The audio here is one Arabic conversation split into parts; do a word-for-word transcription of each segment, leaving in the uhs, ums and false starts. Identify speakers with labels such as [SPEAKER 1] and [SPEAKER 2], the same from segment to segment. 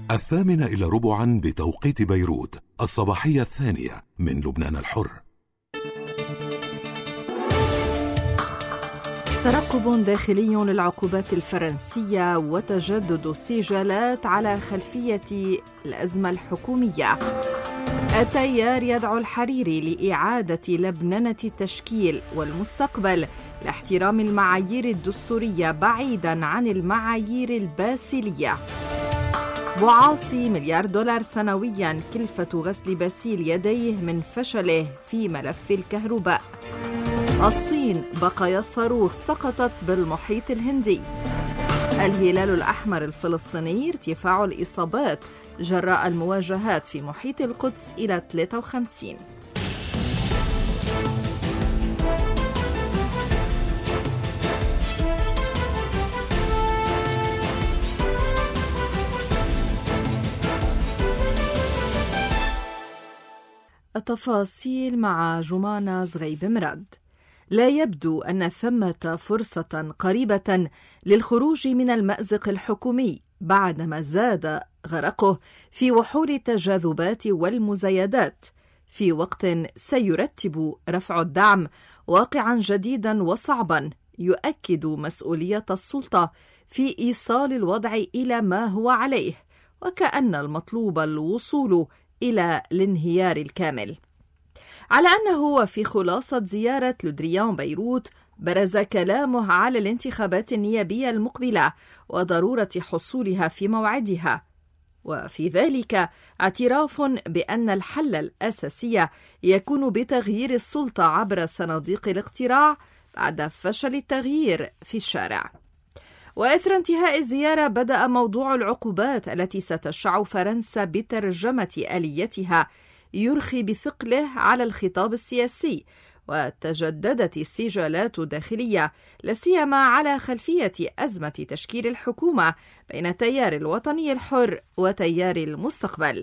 [SPEAKER 1] الثامنة إلى ربعا بتوقيت بيروت، الصباحية الثانية من لبنان الحر.
[SPEAKER 2] ترقب داخلي للعقوبات الفرنسية وتجدد السجالات على خلفية الأزمة الحكومية. التيار يدعو الحريري لإعادة لبننة التشكيل والمستقبل لاحترام المعايير الدستورية بعيداً عن المعايير الباسيلية. بوعاصي مليار دولار سنوياً كلفة غسل باسيل يديه من فشله في ملف الكهرباء. الصين بقايا الصاروخ سقطت بالمحيط الهندي. الهلال الأحمر الفلسطيني ارتفاع الإصابات جراء المواجهات في محيط القدس إلى ثلاثة وخمسين. التفاصيل مع جمانة زغيب مراد. لا يبدو أن ثمة فرصة قريبة للخروج من المأزق الحكومي بعدما زاد غرقه في وحول التجاذبات والمزايدات، في وقت سيرتب رفع الدعم واقعا جديدا وصعبا يؤكد مسؤولية السلطة في إيصال الوضع إلى ما هو عليه، وكأن المطلوب الوصول إلى الانهيار الكامل. على أنه وفي خلاصة زيارة لودريان بيروت برز كلامه على الانتخابات النيابية المقبلة وضرورة حصولها في موعدها، وفي ذلك اعتراف بأن الحل الأساسي يكون بتغيير السلطة عبر صناديق الاقتراع بعد فشل التغيير في الشارع. وإثر انتهاء الزيارة بدأ موضوع العقوبات التي ستشع فرنسا بترجمة آليتها يرخي بثقله على الخطاب السياسي، وتجددت السجالات الداخلية لاسيما على خلفية أزمة تشكيل الحكومة بين تيار الوطني الحر وتيار المستقبل.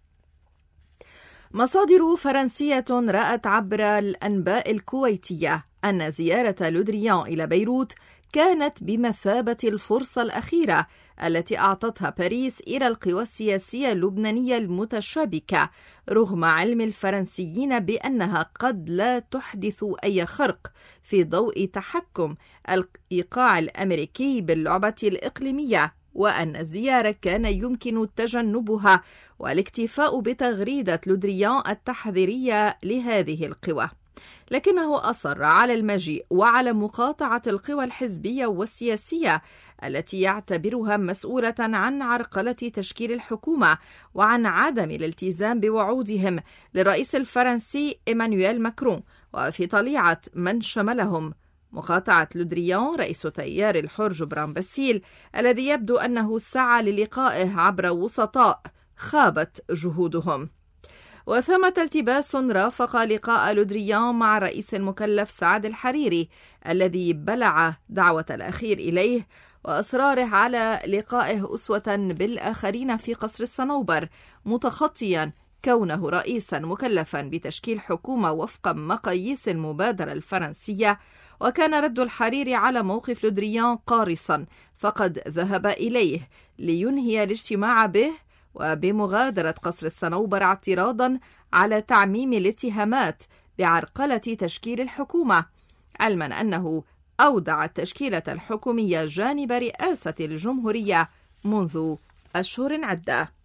[SPEAKER 2] مصادر فرنسية رأت عبر الأنباء الكويتية أن زيارة لودريان إلى بيروت كانت بمثابة الفرصة الأخيرة التي أعطتها باريس إلى القوى السياسية اللبنانية المتشابكة، رغم علم الفرنسيين بأنها قد لا تحدث أي خرق في ضوء تحكم الإيقاع الأمريكي باللعبة الإقليمية، وأن الزيارة كان يمكن تجنبها والاكتفاء بتغريدة لودريان التحذيرية لهذه القوى. لكنه أصر على المجيء وعلى مقاطعة القوى الحزبية والسياسية التي يعتبرها مسؤولة عن عرقلة تشكيل الحكومة وعن عدم الالتزام بوعودهم للرئيس الفرنسي إيمانويل ماكرون، وفي طليعة من شملهم مقاطعة لودريان رئيس تيار الحر جبران باسيل الذي يبدو أنه سعى للقائه عبر وسطاء خابت جهودهم. وثمة التباس رافق لقاء لودريان مع الرئيس المكلف سعد الحريري الذي بلع دعوة الأخير إليه، وأصراره على لقائه أسوة بالآخرين في قصر الصنوبر، متخطيا كونه رئيسا مكلفا بتشكيل حكومة وفق مقاييس المبادرة الفرنسية. وكان رد الحريري على موقف لودريان قارصا، فقد ذهب إليه لينهي الاجتماع به وبمغادرة قصر الصنوبر اعتراضا على تعميم الاتهامات بعرقلة تشكيل الحكومة، علما أنه أودع التشكيلة الحكومية جانب رئاسة الجمهورية منذ أشهر عدة.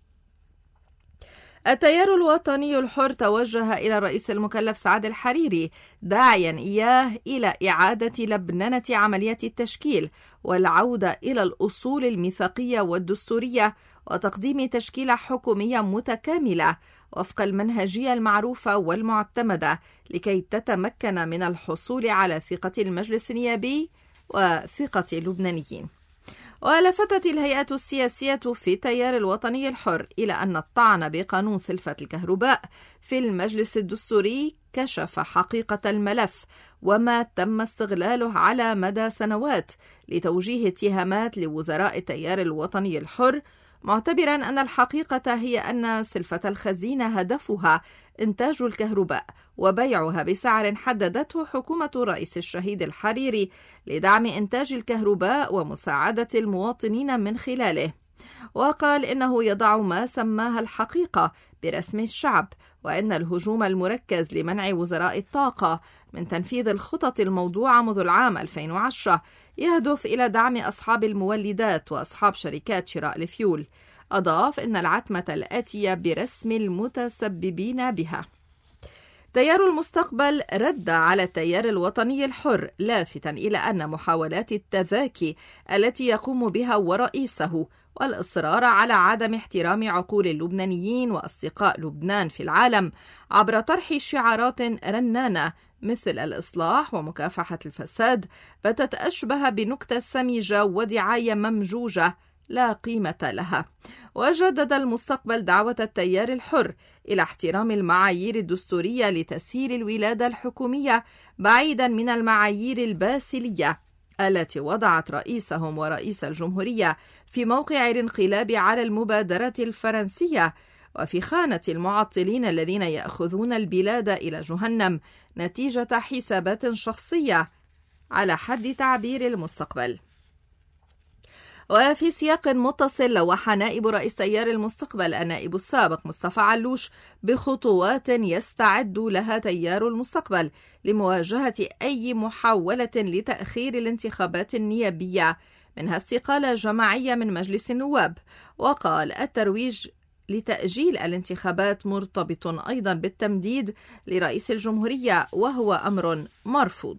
[SPEAKER 2] التيار الوطني الحر توجه إلى الرئيس المكلف سعد الحريري داعيا إياه إلى إعادة لبننة عملية التشكيل والعودة إلى الأصول الميثاقية والدستورية وتقديم تشكيلة حكومية متكاملة وفق المنهجية المعروفة والمعتمدة لكي تتمكن من الحصول على ثقة المجلس النيابي وثقة اللبنانيين. ولفتت الهيئة السياسية في التيار الوطني الحر إلى أن الطعن بقانون سلفة الكهرباء في المجلس الدستوري كشف حقيقة الملف وما تم استغلاله على مدى سنوات لتوجيه اتهامات لوزراء التيار الوطني الحر، معتبرا أن الحقيقة هي أن سلفة الخزينة هدفها إنتاج الكهرباء وبيعها بسعر حددته حكومة الرئيس الشهيد الحريري لدعم إنتاج الكهرباء ومساعدة المواطنين من خلاله. وقال إنه يضع ما سماها الحقيقة برسم الشعب، وأن الهجوم المركز لمنع وزراء الطاقة من تنفيذ الخطط الموضوعة منذ العام ألفين وعشرة يهدف إلى دعم أصحاب المولدات وأصحاب شركات شراء الفيول. أضاف إن العتمة الآتية برسم المتسببين بها. تيار المستقبل رد على التيار الوطني الحر، لافتا إلى أن محاولات التذاكي التي يقوم بها ورئيسه والإصرار على عدم احترام عقول اللبنانيين وأصدقاء لبنان في العالم عبر طرح شعارات رنانة مثل الإصلاح ومكافحة الفساد باتت أشبه بنكتة سمجة ودعاية ممجوجة لا قيمة لها. وجدد المستقبل دعوة التيار الحر إلى احترام المعايير الدستورية لتسهيل الولادة الحكومية بعيدا من المعايير الباسلية التي وضعت رئيسهم ورئيس الجمهورية في موقع الانقلاب على المبادرة الفرنسية وفي خانة المعطلين الذين يأخذون البلاد إلى جهنم نتيجة حسابات شخصية على حد تعبير المستقبل. وفي سياق متصل لوح نائب رئيس تيار المستقبل النائب السابق مصطفى علوش بخطوات يستعد لها تيار المستقبل لمواجهة أي محاولة لتأخير الانتخابات النيابية، منها استقالة جماعية من مجلس النواب. وقال الترويج لتأجيل الانتخابات مرتبط أيضا بالتمديد لرئيس الجمهورية وهو أمر مرفوض.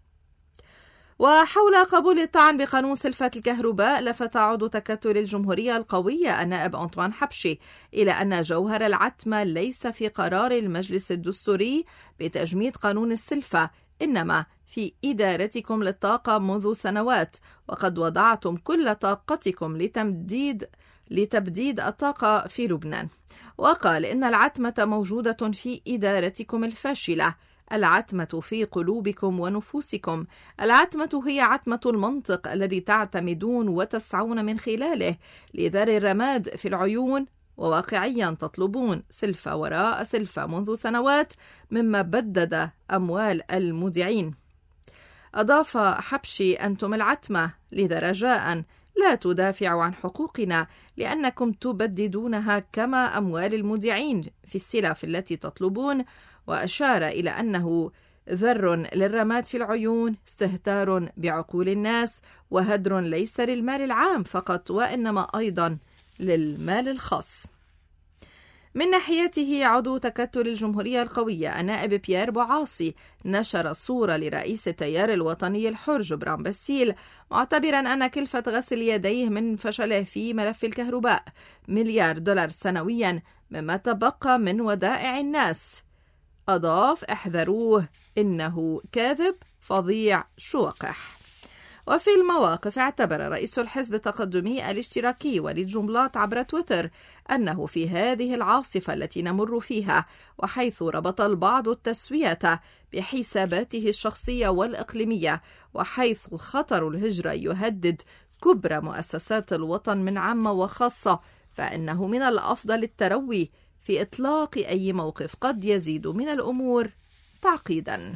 [SPEAKER 2] وحول قبول الطعن بقانون سلفة الكهرباء لفت عضو تكتل الجمهورية القوية النائب أنطوان حبشي إلى أن جوهر العتمة ليس في قرار المجلس الدستوري بتجميد قانون السلفة، إنما في إدارتكم للطاقة منذ سنوات، وقد وضعتم كل طاقتكم لتمديد لتبديد الطاقة في لبنان. وقال إن العتمة موجودة في إدارتكم الفاشلة، العتمة في قلوبكم ونفوسكم، العتمة هي عتمة المنطق الذي تعتمدون وتسعون من خلاله لذر الرماد في العيون، وواقعيا تطلبون سلفة وراء سلفة منذ سنوات مما بدد أموال المودعين. أضاف حبشي أنتم العتمة، لذا رجاء لا تدافعوا عن حقوقنا لأنكم تبددونها كما أموال المودعين في السلف التي تطلبون. وأشار إلى أنه ذر للرماد في العيون، استهتار بعقول الناس، وهدر ليس للمال العام فقط وإنما أيضا للمال الخاص. من ناحيته عضو تكتل الجمهورية القوية النائب بيير بوعاصي نشر صورة لرئيس التيار الوطني الحر جبران باسيل معتبرا أن كلفة غسل يديه من فشله في ملف الكهرباء مليار دولار سنويا مما تبقى من ودائع الناس. أضاف احذروه إنه كاذب فظيع شوقح. وفي المواقف اعتبر رئيس الحزب التقدمي الاشتراكي وليد جنبلاط عبر تويتر أنه في هذه العاصفة التي نمر فيها وحيث ربط البعض التسوية بحساباته الشخصية والإقليمية وحيث خطر الهجرة يهدد كبرى مؤسسات الوطن من عامة وخاصة، فإنه من الأفضل التروي في إطلاق أي موقف قد يزيد من الأمور تعقيداً.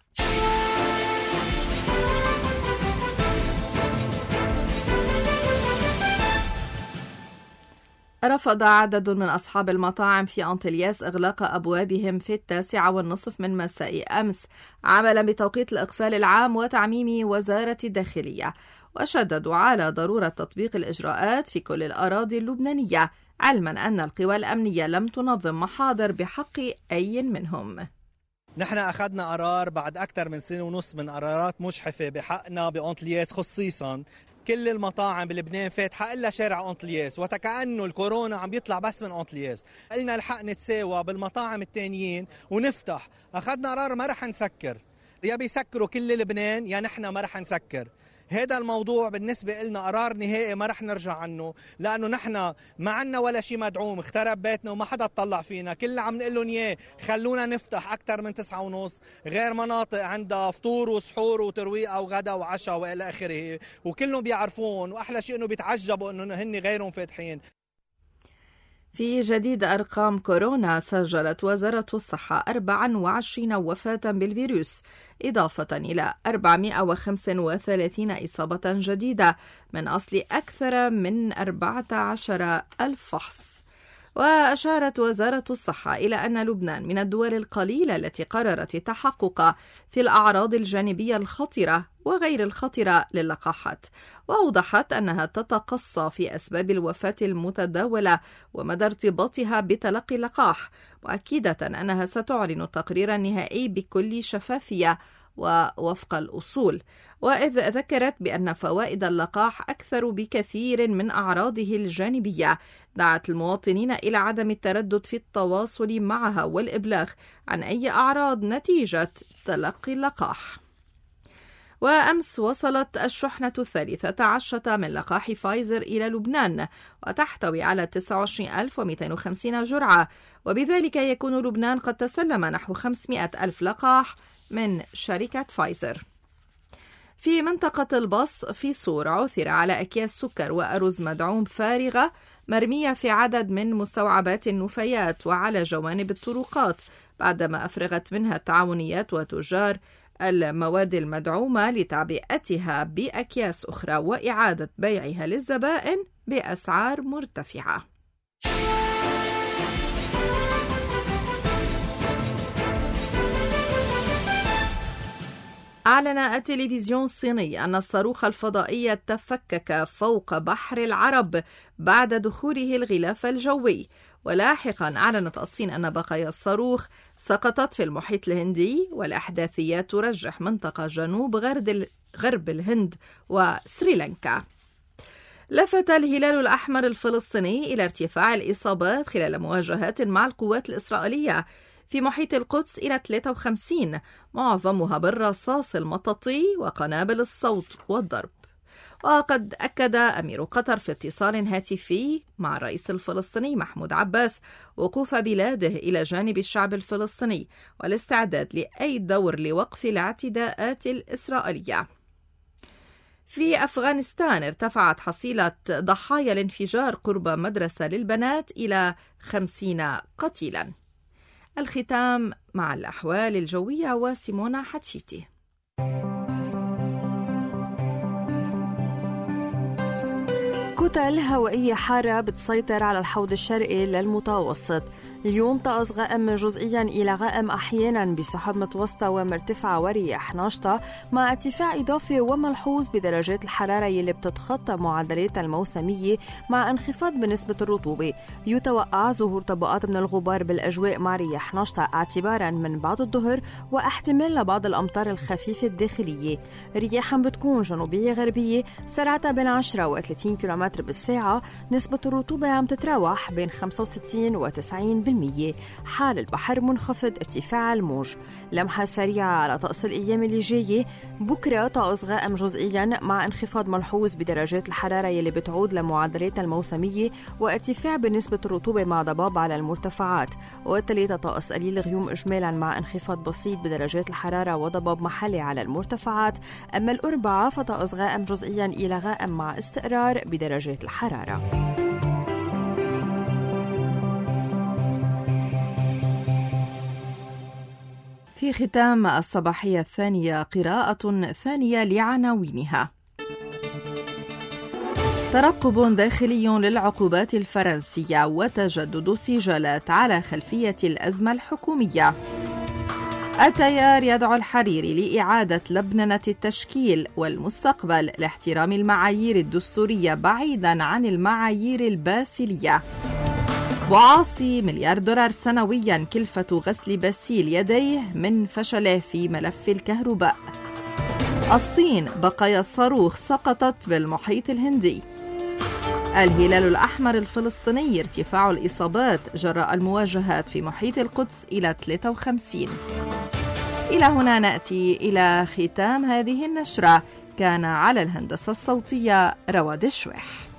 [SPEAKER 2] رفض عدد من أصحاب المطاعم في أنطلياس إغلاق أبوابهم في التاسعة والنصف من مساء أمس عملا بتوقيت الإقفال العام وتعميم وزارة الداخلية، وشددوا على ضرورة تطبيق الإجراءات في كل الأراضي اللبنانية، علما أن القوى الأمنية لم تنظم محاضر بحق أي منهم.
[SPEAKER 3] نحن أخذنا قرار بعد أكثر من سنة ونص من قرارات مجحفة بحقنا بأنطلياس، خصيصا كل المطاعم بلبنان فاتحة إلا شارع أنطلياس، وكأنه الكورونا عم بيطلع بس من أنطلياس. قلنا الحق نتساوى بالمطاعم التانيين ونفتح. أخذنا قرار ما رح نسكر، يا بيسكروا كل لبنان يا نحن ما رح نسكر. هذا الموضوع بالنسبة لنا قرار نهائي ما رح نرجع عنه، لأنه نحن ما عنا ولا شيء مدعوم، اخترب بيتنا وما حدا اطلع فينا، كل عم نقول لهم اياه خلونا نفتح أكثر من تسعة ونص، غير مناطق عندها فطور وسحور وترويقة وغدا وعشاء وإلى آخره، وكلهم بيعرفون، وأحلى شيء إنه بيتعجبوا إنه هن غيرهم فاتحين.
[SPEAKER 2] في جديد أرقام كورونا، سجلت وزارة الصحة أربعة وعشرين وفاة بالفيروس، إضافة إلى أربعمائة وخمسة وثلاثين إصابة جديدة من أصل أكثر من أربعة عشر ألف فحص. وأشارت وزارة الصحة إلى أن لبنان من الدول القليلة التي قررت التحقق في الأعراض الجانبية الخطرة وغير الخطرة للقاحات، وأوضحت أنها تتقصى في أسباب الوفاة المتداولة ومدى ارتباطها بتلقي اللقاح، مؤكدة أنها ستعلن التقرير النهائي بكل شفافية ووفق الأصول. وإذ ذكرت بأن فوائد اللقاح أكثر بكثير من أعراضه الجانبية، دعت المواطنين إلى عدم التردد في التواصل معها والإبلاغ عن أي أعراض نتيجة تلقي اللقاح. وأمس وصلت الشحنة الثالثة عشرة من لقاح فايزر إلى لبنان، وتحتوي على تسعة وعشرين ألف ومئتين وخمسين جرعة، وبذلك يكون لبنان قد تسلم نحو خمسمائة ألف لقاح من شركة فايزر. في منطقة البص في صور، عثر على أكياس سكر وأرز مدعوم فارغة مرمية في عدد من مستوعبات النفايات وعلى جوانب الطرقات، بعدما أفرغت منها التعاونيات وتجار المواد المدعومة لتعبئتها بأكياس أخرى وإعادة بيعها للزبائن بأسعار مرتفعة. أعلن التلفزيون الصيني أن الصاروخ الفضائي تفكك فوق بحر العرب بعد دخوله الغلاف الجوي، ولاحقا أعلنت الصين أن بقايا الصاروخ سقطت في المحيط الهندي، والأحداثيات ترجح منطقة جنوب غرب الهند وسريلانكا. لفت الهلال الأحمر الفلسطيني إلى ارتفاع الإصابات خلال مواجهات مع القوات الإسرائيلية في محيط القدس إلى ثلاثة وخمسين، معظمها بالرصاص المطاطي وقنابل الصوت والضرب. وقد أكد أمير قطر في اتصال هاتفي مع الرئيس الفلسطيني محمود عباس وقوف بلاده إلى جانب الشعب الفلسطيني والاستعداد لأي دور لوقف الاعتداءات الإسرائيلية. في أفغانستان ارتفعت حصيلة ضحايا الانفجار قرب مدرسة للبنات إلى خمسين قتيلاً. الختام مع الأحوال الجوية وسيمونا حتشيتي.
[SPEAKER 4] كتل هوائية حارة بتسيطر على الحوض الشرقي للمتوسط. اليوم طقس غائم جزئياً إلى غائم أحياناً بسحب متوسطة ومرتفعة ورياح ناشطة، مع ارتفاع إضافي وملحوظ بدرجات الحرارة يلي بتتخطى معدلاتها الموسمية مع انخفاض بنسبة الرطوبة. يتوقع ظهور طبقات من الغبار بالأجواء مع رياح ناشطة اعتباراً من بعد الظهر، واحتمال لبعض الأمطار الخفيفة الداخلية. رياحاً بتكون جنوبية غربية سرعتها بين عشرة وثلاثين كيلومتر بالساعة. نسبة الرطوبة عم تتراوح بين خمسة وستين وتسعين بالمية. حال البحر منخفض ارتفاع الموج. لمحة سريعة على طقس الأيام اللي جاية. بكرة طقس غائم جزئيا مع انخفاض ملحوظ بدرجات الحرارة يلي بتعود لمعدلاتها الموسمية وارتفاع بنسبة الرطوبة مع ضباب على المرتفعات. والثلاثة طقس قليل غيوم إجمالا مع انخفاض بسيط بدرجات الحرارة وضباب محلي على المرتفعات. أما الأربعة فطقس غائم جزئيا إلى غائم مع استقرار بدرجات الحرارة.
[SPEAKER 2] في ختام الصباحية الثانية قراءة ثانية لعناوينها. ترقب داخلي للعقوبات الفرنسية وتجدد سجالات على خلفية الأزمة الحكومية. التيار يدعو الحريري لإعادة لبننة التشكيل والمستقبل لاحترام المعايير الدستورية بعيدا عن المعايير الباسلية. وعاصي مليار دولار سنويا كلفة غسل باسيل يديه من فشله في ملف الكهرباء. الصين بقايا الصاروخ سقطت بالمحيط الهندي. الهلال الأحمر الفلسطيني ارتفاع الإصابات جراء المواجهات في محيط القدس إلى ثلاثة وخمسين. إلى هنا نأتي إلى ختام هذه النشرة. كان على الهندسة الصوتية رواد الشويح.